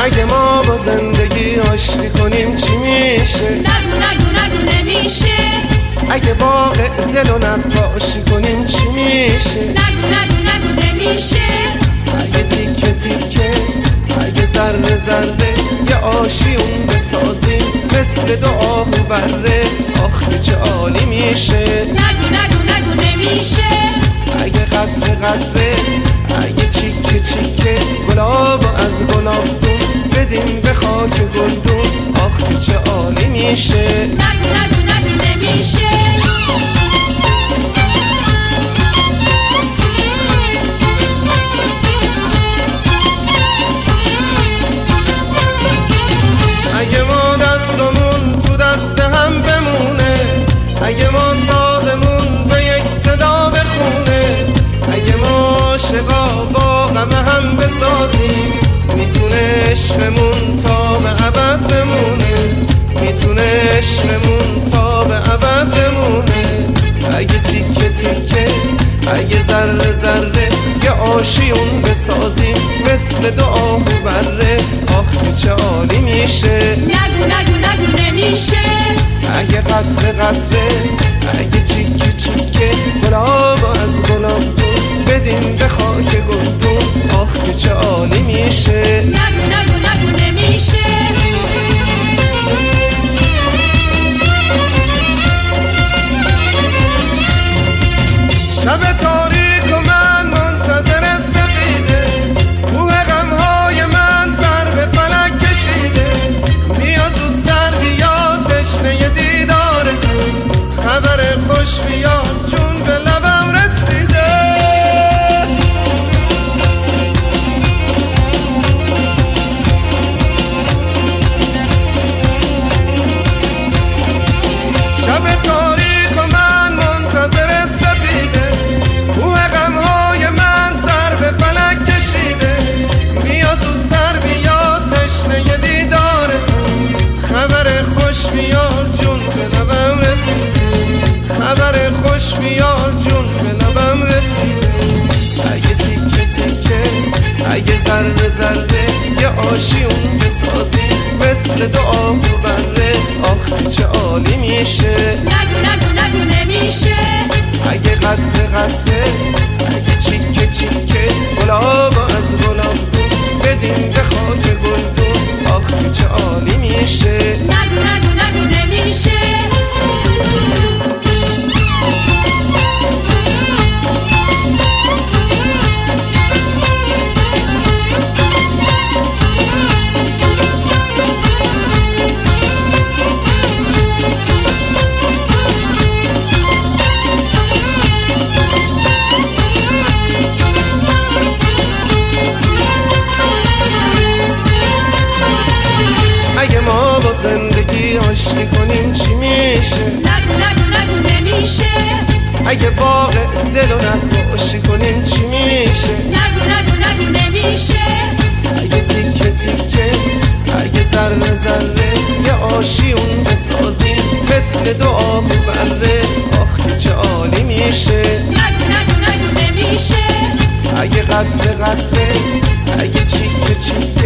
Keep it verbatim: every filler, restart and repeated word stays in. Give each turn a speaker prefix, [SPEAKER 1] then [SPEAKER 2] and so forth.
[SPEAKER 1] اگه ما با زندگی آشتی کنیم چی میشه؟
[SPEAKER 2] نگو نگو نگو نمیشه.
[SPEAKER 1] اگه واقع دل و نقاشی کنیم چی میشه؟
[SPEAKER 2] نگو نگو نگو نمیشه.
[SPEAKER 1] اگه تیکه تیکه اگه ذره ذره یه آشیون بسازیم مثل دعا و بره، آخه چه عالی میشه.
[SPEAKER 2] نگو نگو نگو نمیشه.
[SPEAKER 1] اگه قطره قطره اگه چیکه چیکه گلاب از گلابدون بدیم به خاک گلدون، آخه چه عالی میشه.
[SPEAKER 2] نگو نگو نگو نمیشه.
[SPEAKER 1] اگه ما دستمون تو دست هم بمونه، اگه ما سازمون به یک صدا بخونه، اگه ما عاشقا با غم هم بسازیم، میتونه عشقمون تا به ابد بمونه، میتونه عشقمون تا به ابد بمونه. اگه تیکه تیکه اگه ذره ذره یه آشیون بسازیم مثل دعا و بره، آخه چه عالی میشه.
[SPEAKER 2] نگو نگو نگو نمیشه.
[SPEAKER 1] اگه قطره قطره اگه چیکه چیکه گلاب از گلابدون بدیم به خاک گلدون، آخه چه عالی میشه.
[SPEAKER 2] نگو نگو نگو نمیشه.
[SPEAKER 1] شب تاریک و من منتظر سپیده، کوه غمهای من سر به فلک کشیده، بیا زودتر بیا تشنه دیدار تو، خبر خوش بیا جون به لبم رسیده. شب تاریک و من منتظر سپیده، کوه غمهای من سر به فلک کشیده، بیا زودتر بیا تشنه دیدار تو، خبر خوش بیار جون به لبم رسیده، خبر خوش بیار جون به لبم رسیده. اگه تیکه تیکه اگه ذره ذره یه آشیون بسازیم مثل دعا و بره، آخه چه عالی میشه.
[SPEAKER 2] نگو نگو نگو نمیشه.
[SPEAKER 1] اگه قطره قطره اگه چیکه چیکه گلاب از گلابدون بدیم به خاک گلدون، آخه چه عالی میشه.
[SPEAKER 2] نگو نگو نگو نمیشه.
[SPEAKER 1] اگه ما با زندگی آشتی کنیم چی میشه؟
[SPEAKER 2] نگو نگو نگو نمیشه.
[SPEAKER 1] اگه واقع دل و نقاشی کنیم چی میشه؟
[SPEAKER 2] نگو نگو نگو نمیشه.
[SPEAKER 1] اگه تیکه تیکه اگه ذره ذره یه آشیون بسازیم مثل دعا و بره، آخه چه عالی میشه.
[SPEAKER 2] نگو نگو نگو نمیشه.
[SPEAKER 1] اگه قطره قطره اگه چیکه چیکه